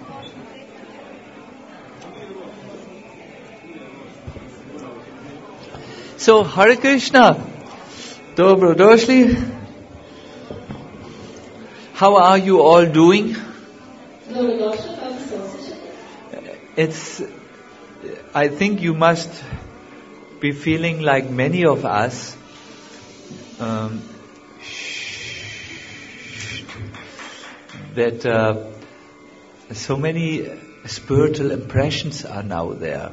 So, Hare Krishna. Dobrodošli. How are you all doing? I think you must be feeling like many of us. That so many spiritual impressions are now there.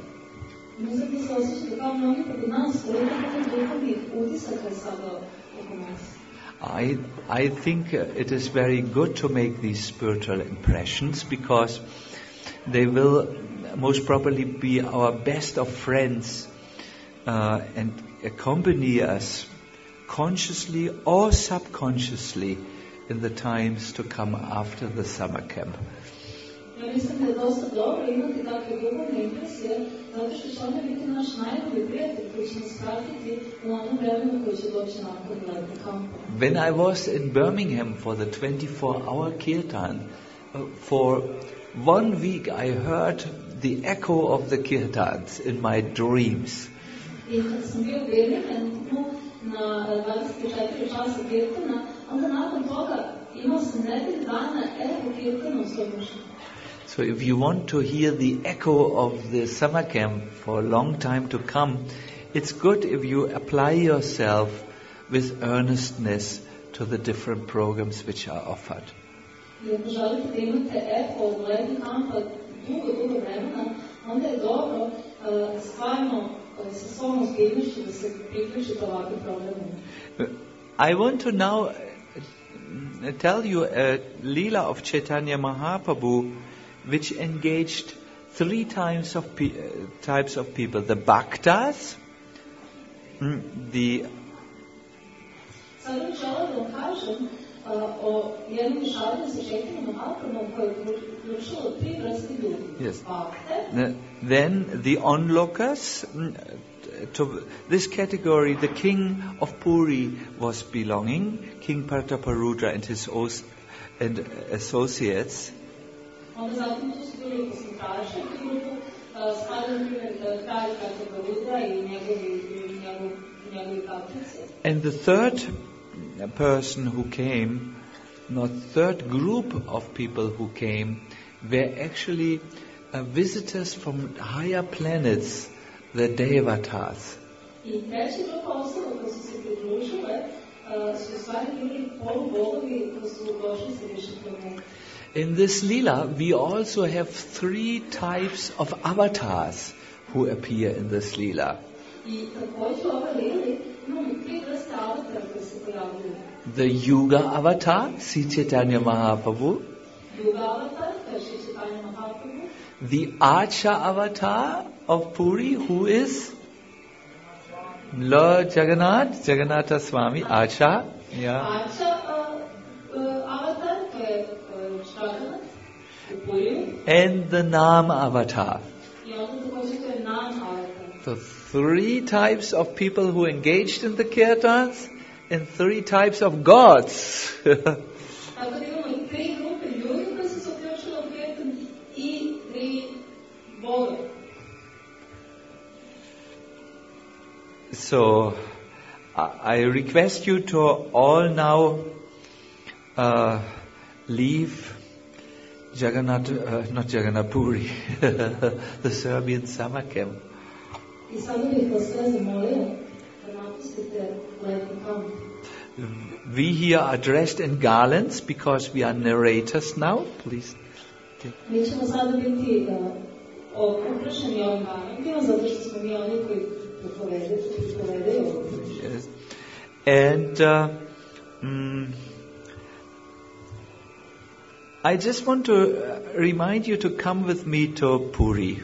I think it is very good to make these spiritual impressions because they will most probably be our best of friends and accompany us consciously or subconsciously in the times to come after the summer camp. Mislim da je dosta dobro imati takve duhovne impresije, zato što će one biti naš najbolji prijatelj koji će nas pratiti u onom vremenu koji će doći nakon letnje kampa. When I was in Birmingham for the 24-hour kirtan, for 1 week I heard the echo of the kirtans in my dreams. I kad sam bio u Birminghamu na 24 časa kirtana, onda nakon toga imao sam nedelju dana echo kirtana u svojom mišljenju. So if you want to hear the echo of the summer camp for a long time to come, it's good if you apply yourself with earnestness to the different programs which are offered. Ako želite da imate echo od letnjeg kampa dugo vremena, onda je dobro stvarno sa svom ozbiljnošću da se priključite ovakve programe. I want to now tell you a Leela of Chaitanya Mahaprabhu which engaged 3 types of people: the bhaktas, the yes. Then the onlookers. To this category, the king of Puri was belonging, King Prataparudra and his associates. And the third person who came, third group of people who came, were actually visitors from higher planets, the Devatas. In this Leela, we also have 3 types of avatars who appear in this Leela. The Yuga avatar, Sri Chaitanya Mahaprabhu. The Acha avatar of Puri, who is Lord Jagannatha Swami, Acha. Yeah. And the Nam avatar. So 3 types of people who engaged in the kirtans and 3 types of gods. So I request you to all now leave not Jagannath Puri, the Serbian summer camp. We here are dressed in garlands because we are narrators now. Please. Yes. And I just want to remind you to come with me to Puri.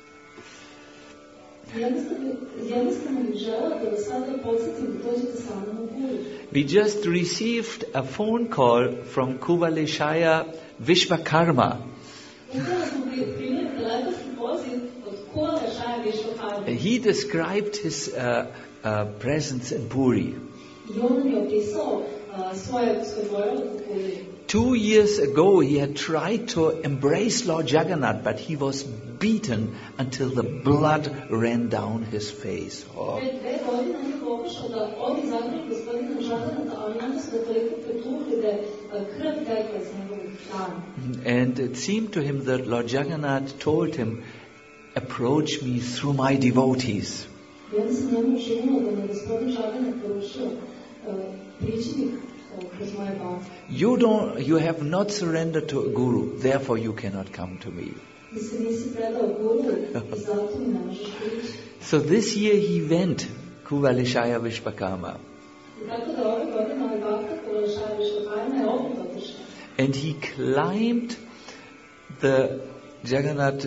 We just received a phone call from Kuvaleshaya Vishwakarma. He described his presence in Puri. 2 years ago, he had tried to embrace Lord Jagannath, but he was beaten until the blood ran down his face. Oh. Pred 2 godine on je pokušao da odi zagrli gospodina Žaganata, ali onda su ga toliko pretukli da je krv tekla iz njegovih rana. And it seemed to him that Lord Jagannath told him, approach me through my devotees. I onda se njemu učinilo da me gospodin Žaganat poručio, priđi mi kroz moje bavce. You have not surrendered to a guru, therefore you cannot come to me. Ti se nisi predao guru i zato mi ne možeš prići. So this year he went, Kuvalishaya Vishvakarma. I tako da ove godine ovaj bhakta Kuvalishaya Vishvakarma je opet otišao. And he climbed the Jagannath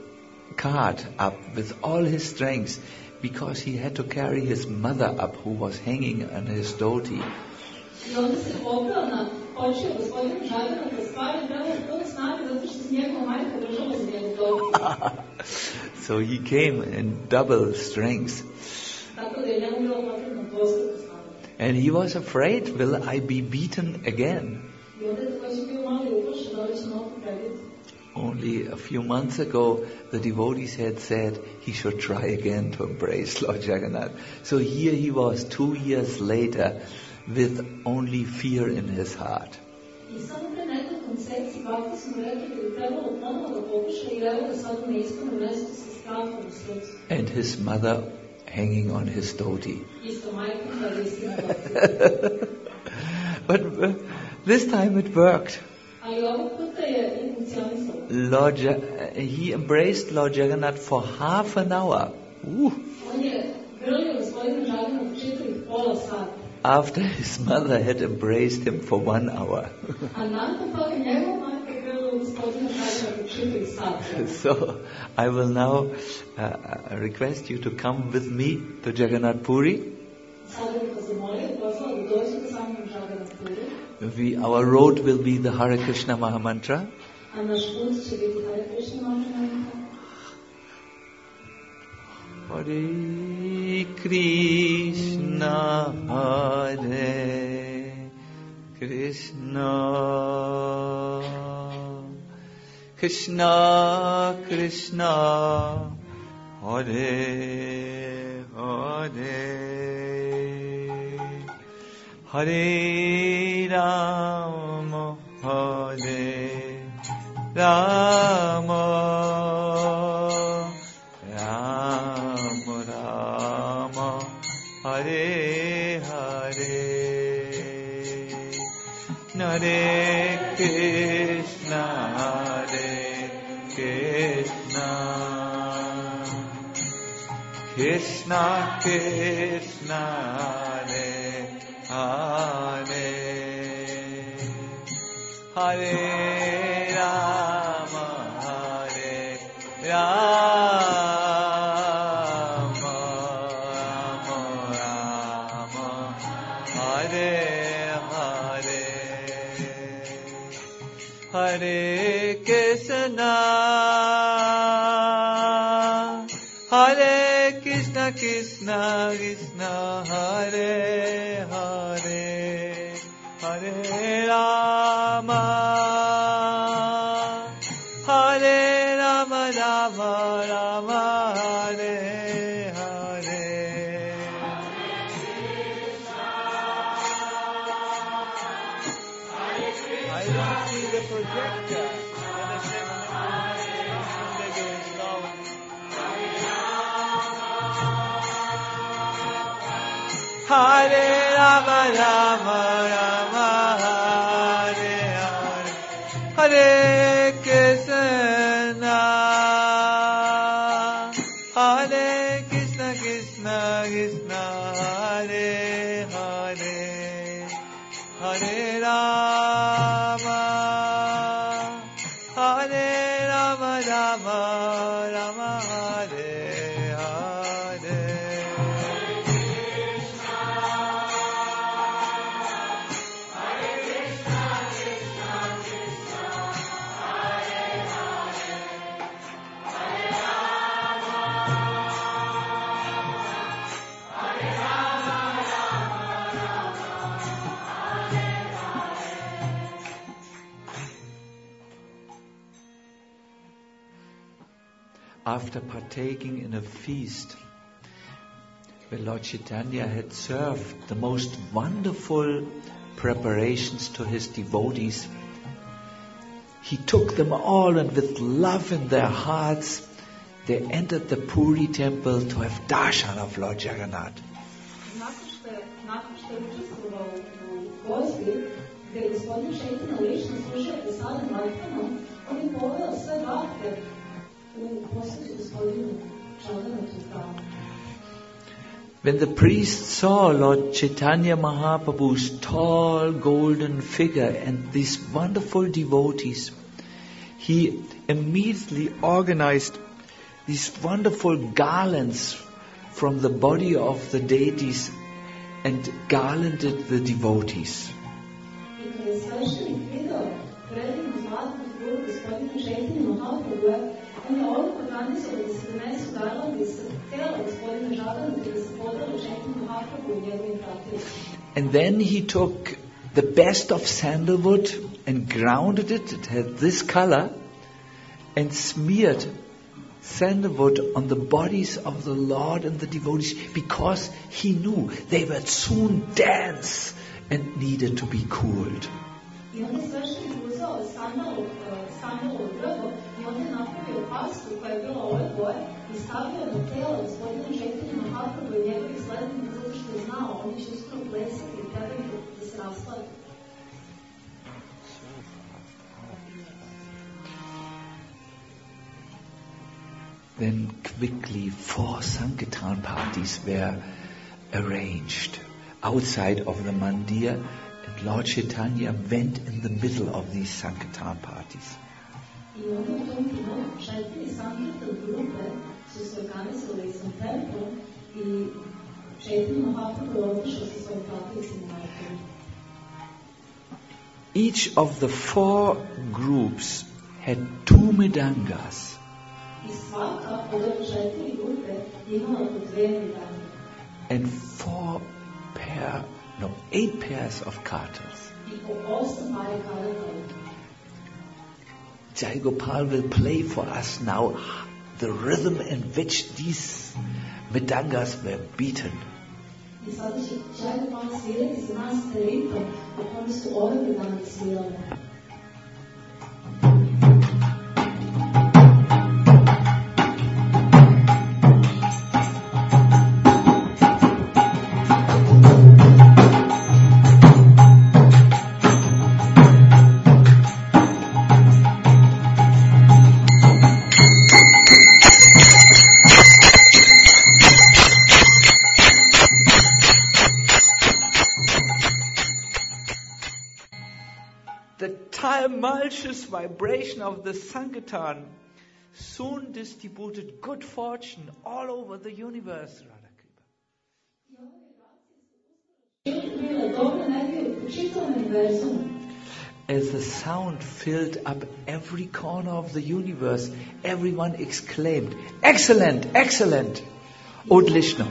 cart up with all his strength because he had to carry his mother up who was hanging on his dhoti. I onda se popeo na počeo gospodina Žaganata stvari prema puno snage zato što se njegova majka držala za njegov dhoti. So he came in double strength. Tako da je njemu bilo potrebno dvostruko snage. And he was afraid, will I be beaten again? I onda je također bio malo i uplašen, da li će me opet prebiti. Only a few months ago, the devotees had said he should try again to embrace Lord Jagannath. So here he was 2 years later with only fear in his heart. I samo pre nekoliko mjeseci bhakti su mu rekli da bi trebalo ponovo da pokuša i evo da sad na istom mjestu sa strahom u srcu. And his mother hanging on his dhoti. Isto majka da je istina dhoti. But this time it worked. Ali ovog puta je funkcionisalo. He embraced Lord Jagannath for half an hour. On je grlio gospodina Žaganata čitavih pola sata. After his mother had embraced him for 1 hour. A nakon toga njegova majka grlila gospodina Žaganata čitavih sata. So I will now request you to come with me to Jagannath Puri. Sada bih vas zamolio, pozvala da dođete sa mnom u Jagannath Puri. Our road will be the Hare Krishna Mahamantra. A naš put će biti Hare Krishna Mahamantra. Hare Krishna, Hare Krishna, Krishna Krishna, Hare Hare, Hare Rama, Hare Rama, Rama Rama, Hare Hare, Hare Krishna, Hare Krishna, Krishna Krishna, Hare Hare, Hare Rama, Hare Rama, Rama Rama, Hare Hare, Hare Krishna, Hare Krishna, Krishna Krishna, Hare Hare, Hare Rama, Hare Rama, Rama Rama, Hare Hare. I don't see the projector. Hare Rama, Rama Rama, Hare Hare, Hare Krishna, Hare Krishna, Krishna Krishna, Hare Hare, Hare Rama, Hare Rama, Rama Rama, Hare Hare. after partaking in a feast, when Lord Chaitanya had served the most wonderful preparations to his devotees, he took them all, and with love in their hearts, they entered the Puri temple to have darshan of Lord Jagannath. Nakon što je učestvovao u gozbi, gdje je gospodin Chaitanya lično služio Prasadam Vaidhanom, on je poveo sve bhakte u posjetu gospodinu Jagannath u hramu. When the priest saw Lord Chaitanya Mahaprabhu's tall golden figure and these wonderful devotees, he immediately organized these wonderful garlands from the body of the deities and garlanded the devotees. And then he took the best of sandalwood and grounded it. It had this color, and smeared sandalwood on the bodies of the Lord and the devotees, because he knew they would soon dance and needed to be cooled. Then quickly 4 Sankirtan parties were arranged outside of the mandir, and Lord Chaitanya went in the middle of these Sankirtan parties. Each of the 4 groups had 2 mridangas. And 8 pairs of kartals. Jai Gopal will play for us now the rhythm in which these mridangas were beaten. Tumultuous vibration of the Sankirtan soon distributed good fortune all over the universe. As the sound filled up every corner of the universe, everyone exclaimed, "Excellent, excellent!" Odlično.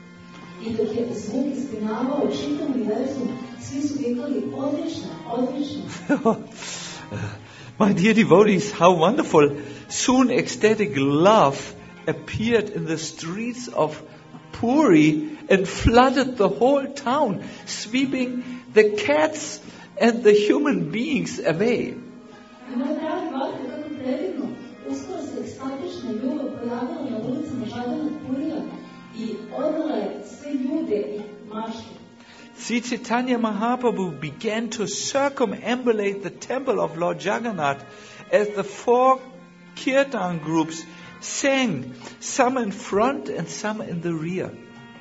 My dear devotees, how wonderful! Soon ecstatic love appeared in the streets of Puri and flooded the whole town, sweeping the cats and the human beings away. Sri Chaitanya Mahaprabhu began to circumambulate the temple of Lord Jagannath as the 4 kirtan groups sang, some in front and some in the rear.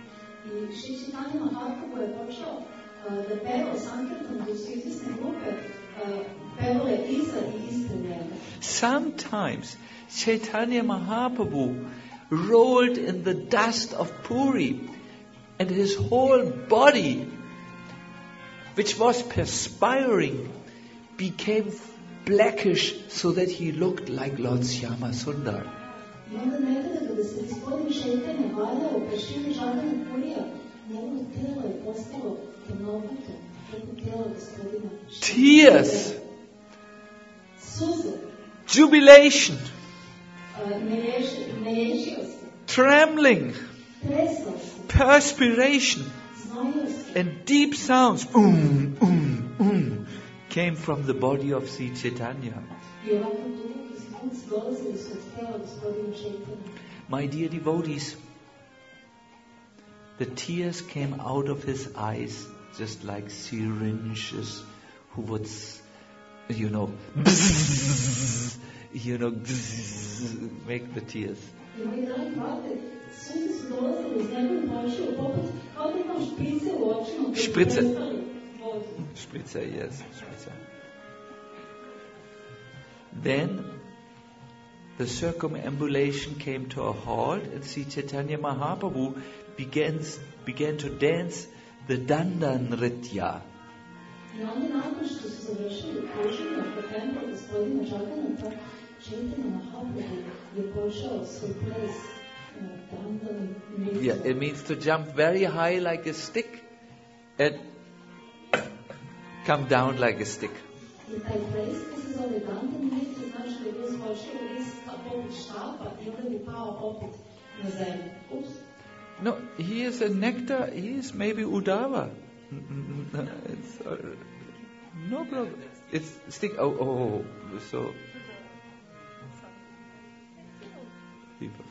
Sometimes Chaitanya Mahaprabhu rolled in the dust of Puri, and his whole body, which was perspiring, became blackish so that he looked like Lord Shyama Sundar. Tears, jubilation, neježio se, trembling, tresao se, perspiration, znojio se. and deep sounds came from the body of Sri Chaitanya. I ovako duboki zvuci dolazili su od tela gospodina Chaitanya. My dear devotees, the tears came out of his eyes just like syringes who would, make the tears. I moji dragi brate, suze su dolazili iz njegovih očiju poput kao da imam šprice u očima koji su Šprice. prestali vodu. Spritzer, yes, Spritzer. Then the circumambulation came to a halt, and Sri Chaitanya Mahaprabhu began to dance the Dandanritya. I onda nakon što su završili kruženje oko templa gospodina Jagannatha, Chaitanya Mahaprabhu je počeo svoj ples Dandani Nritya. Yeah, it means to jump very high like a stick and come down like a stick. I taj ples koji se zove Dandani Nritya znači da je bio skočio u list poput štapa i onda bi pao opet na zemlju. Ups. No, he is a nectar, he is maybe Uddhava. It's, no problem. It's stick. So. People.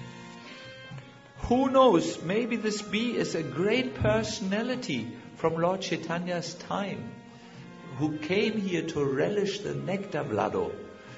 Who knows? Maybe this bee is a great personality from Lord Chaitanya's time, who came here to relish the nectar vlado.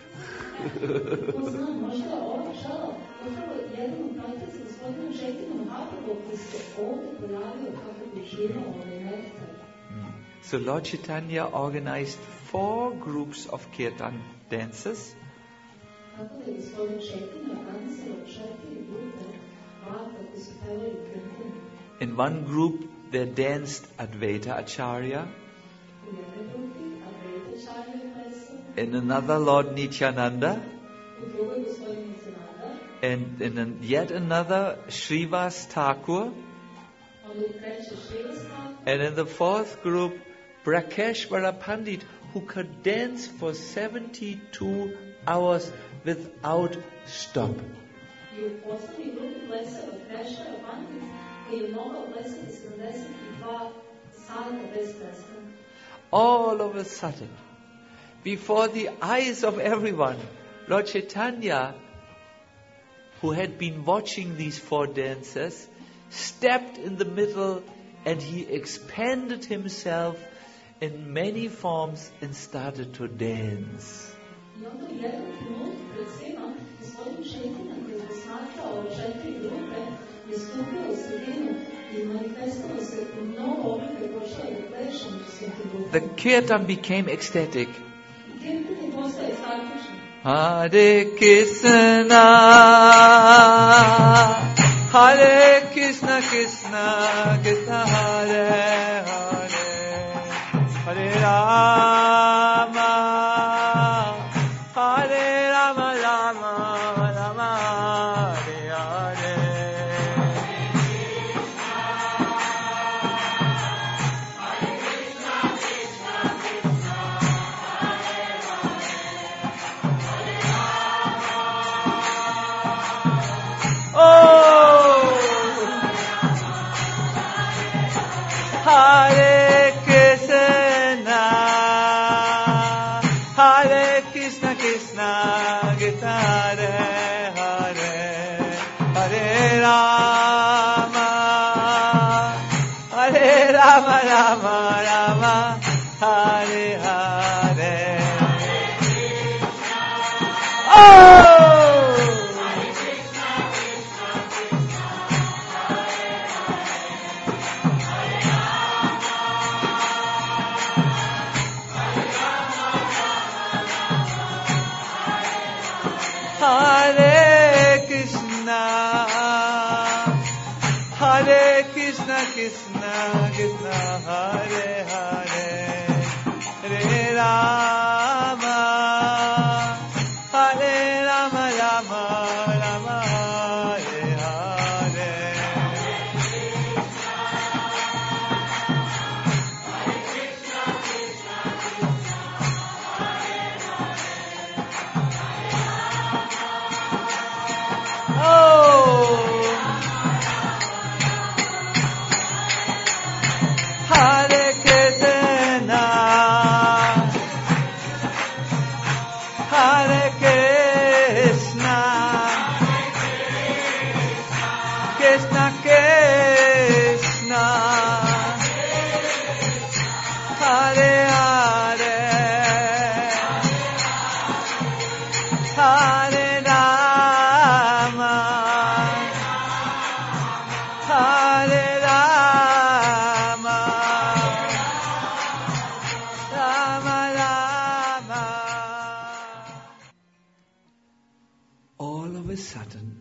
Ko zna, možda ova pčela upravo jedan od pratitelja gospodina Chaitanya Mahaprabhu koji se ovdje pojavio kako bi živao ovaj nektar. So Lord Chaitanya organized 4 groups of kirtan dances. Tako da je gospodin Chaitanya organizirao 4 grupe baka koji su pevali kirtan. In one group they danced Advaita Acharya. U jednoj grupi Advaita Acharya plesao, In another Lord Nityananda. u drugoj gospodin Nityananda, And in yet another Srivas Thakur. onda u trećoj Srivas Thakur, And in the 4th group Brakeshvara Pandit, who could dance for 72 hours without stop. i u poslednjoj grupi plesao Krešvara Pandit koji je mogao plesati 72 sata bez prestanka. All of a sudden, before the eyes of everyone, Lord Chaitanya, who had been watching these 4 dances, stepped in the middle and he expanded himself in many forms and started to dance. I onda u jednom trenutku pred svima, gospodin Chaitanya koji je posmatrao ove 4 grupe, je stupio u sredinu i manifestovao se u mnogo oblika i počeo da pleše među svim tim grupama. The kirtan became ecstatic. I kirtan je postao ekstatičan. Hare Krishna, Hare Krishna, Krishna Krishna, Hare Hare, Hare Rama, Hare Rama, Rama Rama, Hare Hare. Hare Krishna, Hare Krishna, Krishna Krishna, Hare Hare, Hare Rama, Hare Rama, Rama Rama, Hare Hare. Hare Krishna, Hare Krishna, Krishna Krishna, Hare Hare, Hare Rama, Hare Rama, Rama Rama, Hare Hare. Hare Krishna, Krishna Krishna, Hare Hare, Hare Rama, Hare Rama, Rama Rama. All of a sudden,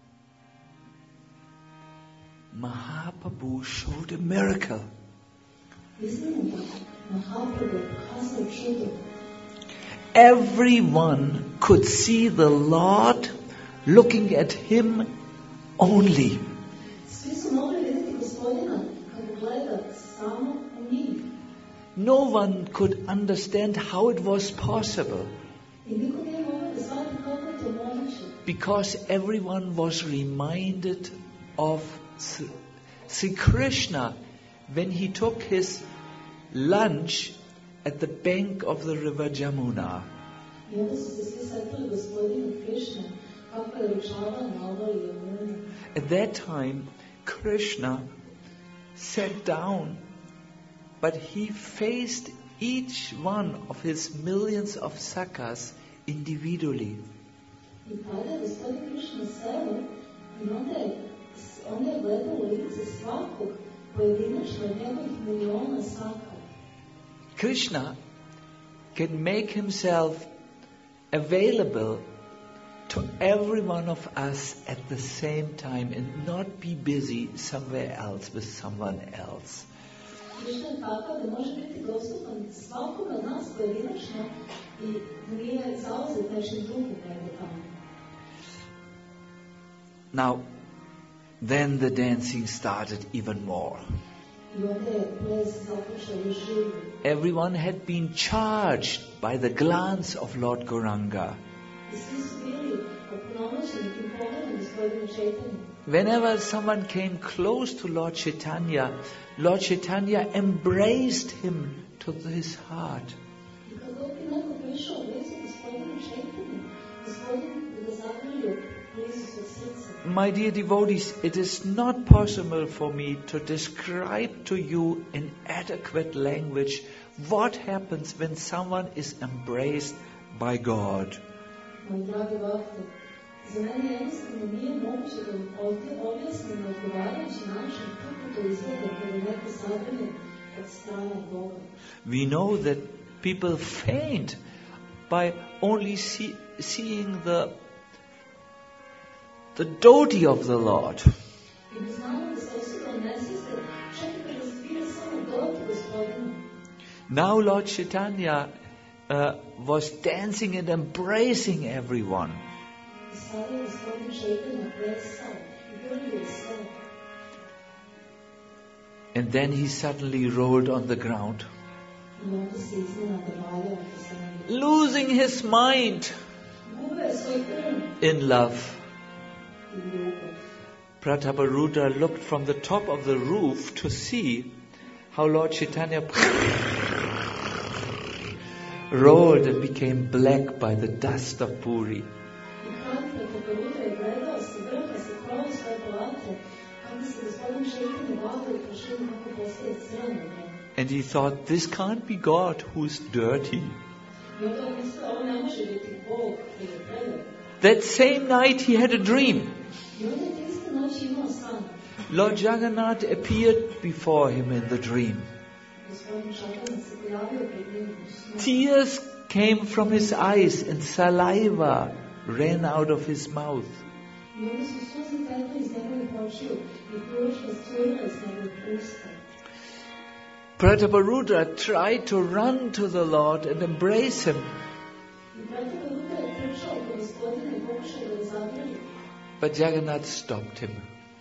Mahaprabhu showed a miracle. Everyone could see the Lord looking at him only. No one could understand how it was possible, because everyone was reminded of Sri Krishna when he took his lunch at the bank of the river Jamuna. At that time, Krishna sat down, but he faced each one of his millions of sakhas individually. Krishna can make himself available to every one of us at the same time and not be busy somewhere else with someone else. Now, then the dancing started even more. Everyone had been charged by the glance of Lord Gauranga. Whenever someone came close to Lord Chaitanya embraced him to his heart. My dear devotees, it is not possible for me to describe to you in adequate language what happens when someone is embraced by God. We know that people faint by only seeing the devotee of the Lord. Now Lord Chaitanya was dancing and embracing everyone. And then he suddenly rolled on the ground, losing his mind in love. Prataparudra looked from the top of the roof to see how Lord Chaitanya rolled and became black by the dust of Puri. And he thought, this can't be God who's dirty. That same night he had a dream. Lord Jagannath appeared before him in the dream. Tears came from his eyes and saliva ran out of his mouth. Prataparudra tried to run to the Lord and embrace him. But Jagannath stopped him.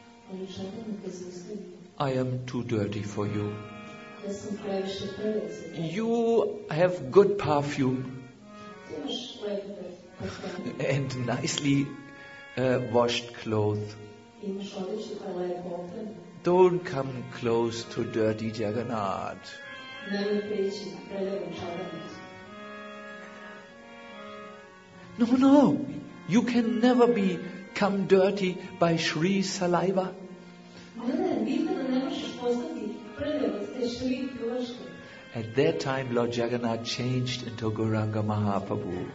I am too dirty for you. You have good perfume and nicely washed clothes. Don't come close to dirty Jagannath. No. You can never become dirty by Shri's saliva. At that time, Lord Jagannath changed into Gauranga Mahaprabhu.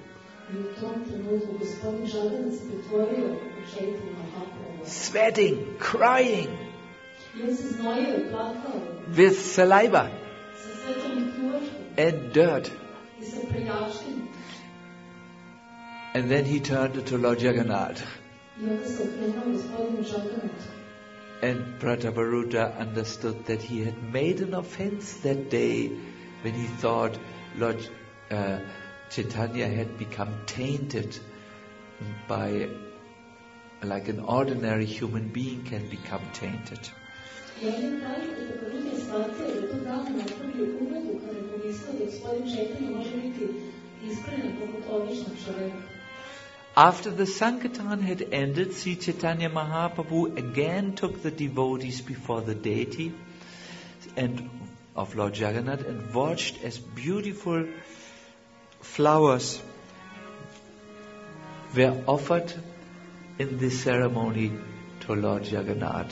Sweating, crying, with saliva and dirt. And then he turned to Lord Jagannath. And Prataparuta understood that he had made an offense that day when he thought Lord Chaitanya had become tainted by, like an ordinary human being can become tainted. After the Sankirtan had ended, Sri Chaitanya Mahaprabhu again took the devotees before the deity and of Lord Jagannath and watched as beautiful flowers were offered in this ceremony to Lord Jagannath.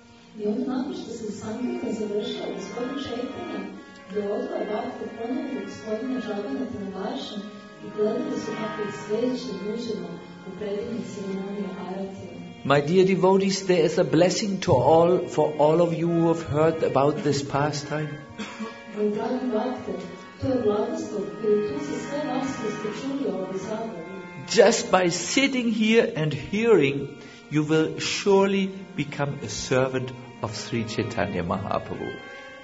My dear devotees, there is a blessing to all, for all of you who have heard about this pastime. Just by sitting here and hearing, you will surely become a servant of Sri Chaitanya Mahaprabhu.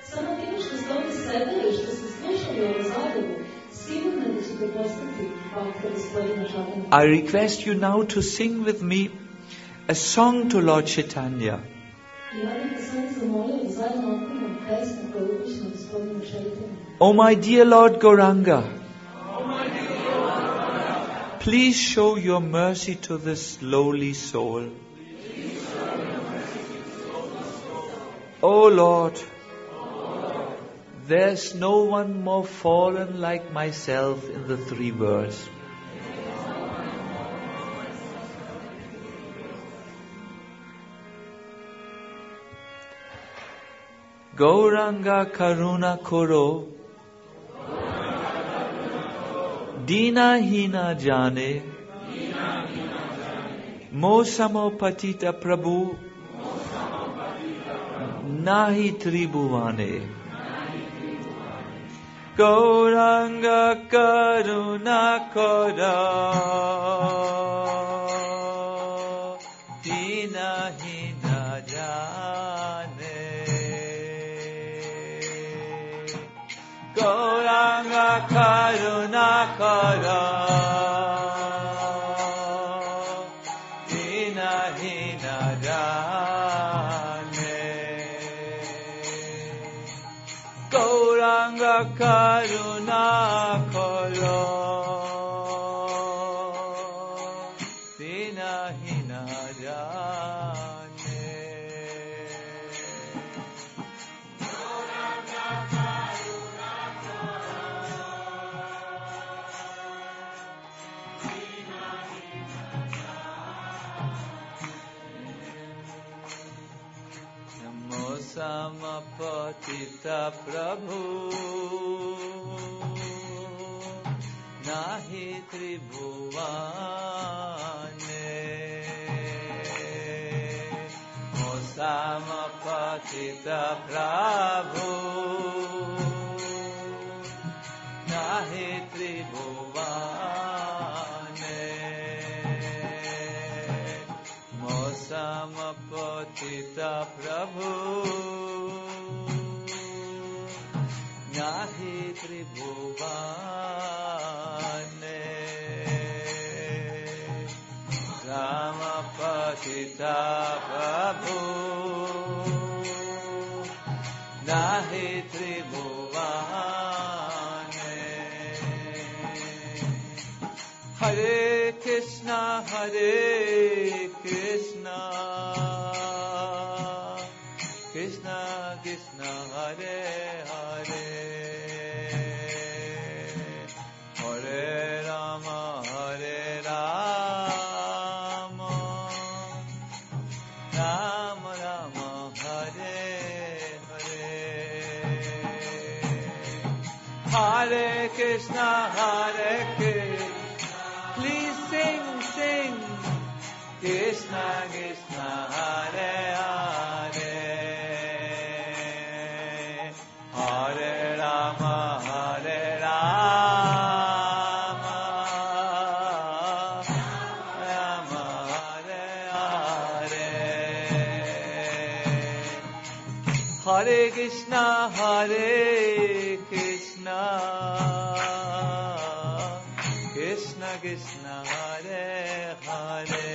I request you now to sing with me a song to Lord Chaitanya. Oh my dear Lord Gauranga, please show your mercy to this lowly soul. Oh Lord, there's no one more fallen like myself in the three worlds. Gauranga Karuna Koro, Dina Hina Jane, Mosamo Patita Prabhu, Nahi Tribhuvane. Gauranga Karuna Koro, Dina Hina Jane. Gauranga Karuna Koro, Dina Hina Jane. Gauranga Karuna Koro, Dina Hina Jane. Samapatita Prabhu Nahi Tribhuvane. O Samapatita Prabhu Nahi Tribhuvane. O Samapatita Prabhu Nahi Tribhuvane. Samapatita Prabhu Nahi Tribhuvane. Hare Krishna, Hare Krishna, Krishna Krishna, Hare Hare, Hare Rama, Hare Rama, Hare Krishna, Hare Krishna. Please sing, sing. Krishna, Krishna, Hare Hare. Hare Rama, Hare Rama. Rama, Hare Hare. Hare Krishna, Hare Krishna. Krishna, Krishna, Hare Hare.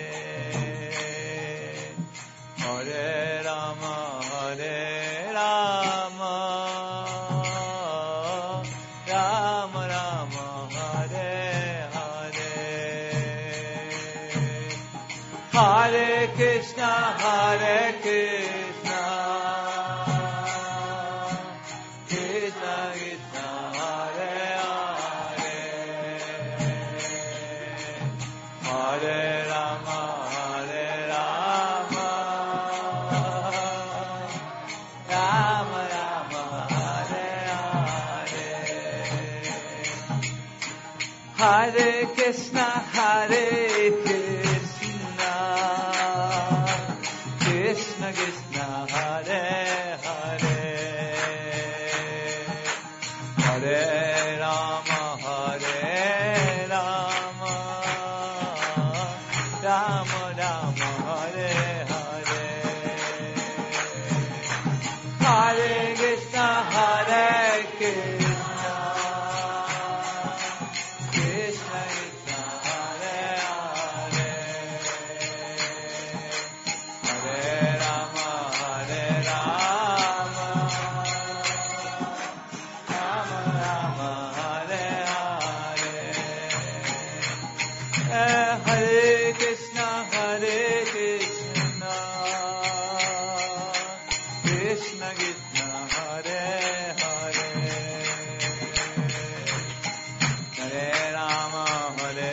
Hare Rama, Hare Rama. Rama, Rama, Hare Hare. Hare Krishna, Hare Krishna. Krishna, Krishna, Hare Hare. Hare Rama, Hare Rama. Rama, Rama, Hare Hare. Hare Krishna, Hare Krishna. Krishna, Krishna, Hare Hare. Hare Rama, Hare Rama. Rama, Rama, Hare Hare. Hare Krishna, Hare Krishna. Krishna, Krishna, Hare Hare. Hare Rama, Hare Rama. Rama, Rama, Hare Hare. Hare Krishna, Hare Krishna. Krishna, Krishna, Hare Hare. Hare Rama, Hare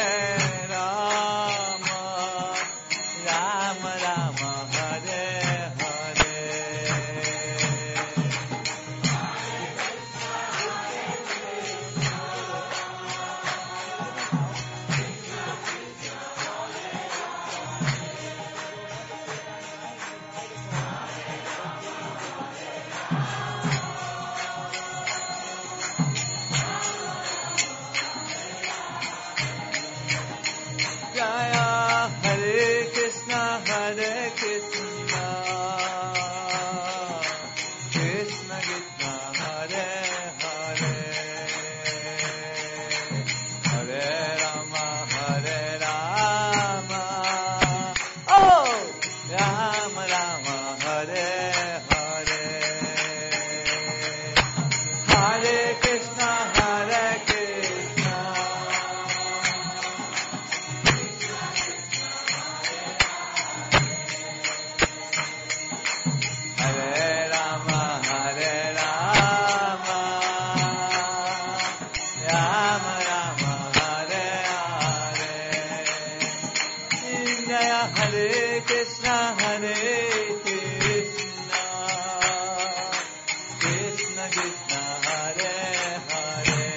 Rama. Rama, Rama, Hare Hare. Jaya Hare Krishna, Hare Krishna. Krishna, Krishna, Hare Hare. Hare Rama, Hare Rama. Oh, Rama, Rama, Hare Hare. Hare Krishna, Hare Krishna. Hare Rama, Hare Rama. Rama, Rama, Hare Hare. Jaya Hare Krishna, Hare Krishna. Krishna, Krishna, Hare Hare.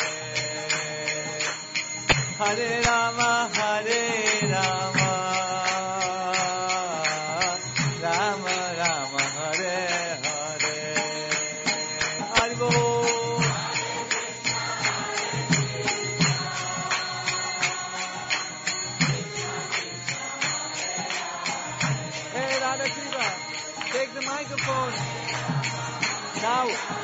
Hare Rama, Hare Rama. Rama, Rama, Hare Hare. Hare Bol. Hey Radha Shiva, take the microphone. Now.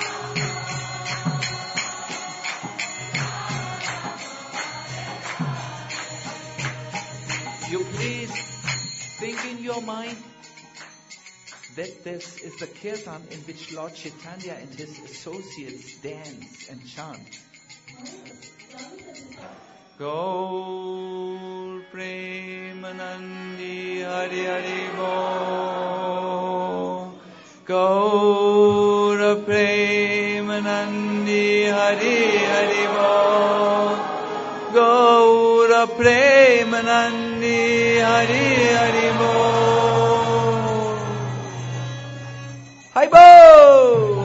You please think in your mind that this is the kirtan in which Lord Chaitanya and his associates dance and chant. Gaur Premanandi Hari Hari Bo. Gaur Premanandi Hari Hari Bo. Gaur Premanandi Hari Hari Bo. Hai Bo!